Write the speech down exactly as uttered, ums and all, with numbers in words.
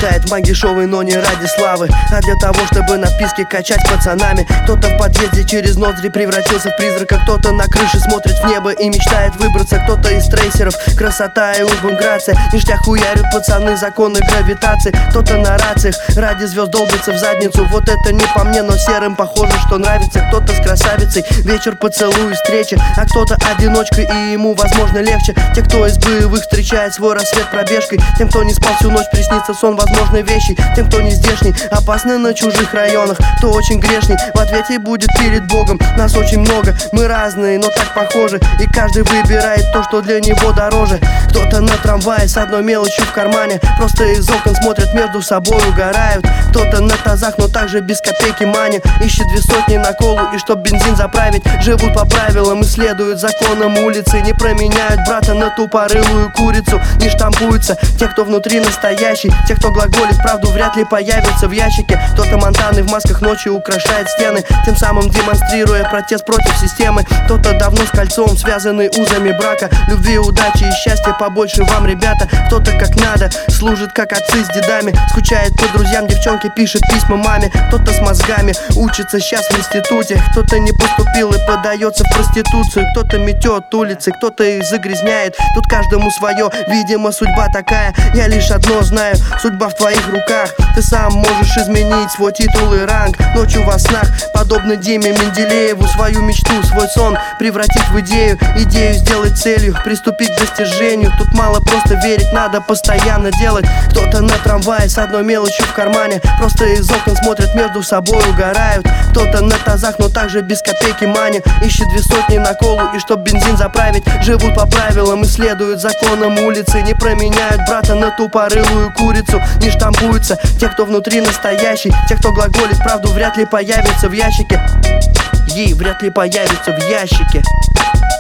мечтает магишовый, но не ради славы, а для того, чтобы написки качать пацанами. Кто-то в подъезде через ноздри превратился в призрака, кто-то на крыше смотрит в небо и мечтает выбраться, кто-то из трейсеров, красота и урбан грация. Ништяк хуярят пацаны, законы гравитации. Кто-то на рациях ради звезд долбится в задницу. Вот это не по мне, но серым похоже, что нравится. Кто-то с красавицей, вечер поцелуй, встречи, а кто-то одиночкой, и ему возможно легче. Те, кто из боевых встречает свой рассвет пробежкой, тем, кто не спал всю ночь, приснится сон возможной вещи. Тем, кто не здешний, опасны на чужих районах, кто очень грешный, в ответе будет перед Богом. Нас очень много, мы разные, но так похожи, и каждый выбирает то, что для него дороже. Кто-то на трамвае с одной мелочью в кармане, просто из окон смотрят, между собой угорают. Кто-то на тазах, но также без копейки мани, ищет две сотни на колу, и чтоб бензин заправить. Живут по правилам, исследуют законам улицы, не променяют брата на тупорылую курицу. Не штампуются те, кто внутри настоящий, те, кто глаголит правду, вряд ли появятся в ящике. Кто-то Монтаны в масках ночью украшает стены, тем самым демонстрируя протест против системы. Кто-то давно с кольцом, связанный узами брака, любви, удачи и счастья побольше вам, ребята. Кто-то как надо, служит как отцы с дедами, скучает по друзьям, девчонки пишет письма маме. Кто-то с мозгами, учится сейчас в институте, кто-то не поступил и подается в проституцию. Кто-то метет улицы, кто-то их загрязняет, тут каждому свое, видимо, судьба такая. Я лишь одно знаю, судьба в твоих руках, ты сам можешь изменить свой титул и ранг. Ночью во снах, подобно Диме Менделееву, свою мечту, свой сон превратить в идею, идею сделать целью, приступить к достижению. Тут мало просто верить, надо постоянно делать. Кто-то на трамвае с одной мелочью в кармане, просто из окон смотрят, между собой угорают. Кто-то на тазах, но также без копейки мани, ищет две сотни на колу, и чтоб бензин заправить. Живут по правилам, исследуют законам улицы, не променяют брата на тупорылую курицу. Не штампуются те, кто внутри настоящий, те, кто глаголит правду, вряд ли появится в ящике. Ей вряд ли появится в ящике.